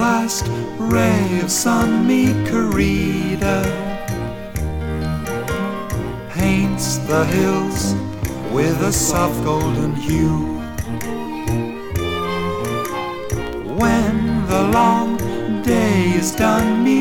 last ray of sun, me querida, paints the hills with a soft golden hue. When the long day is done, me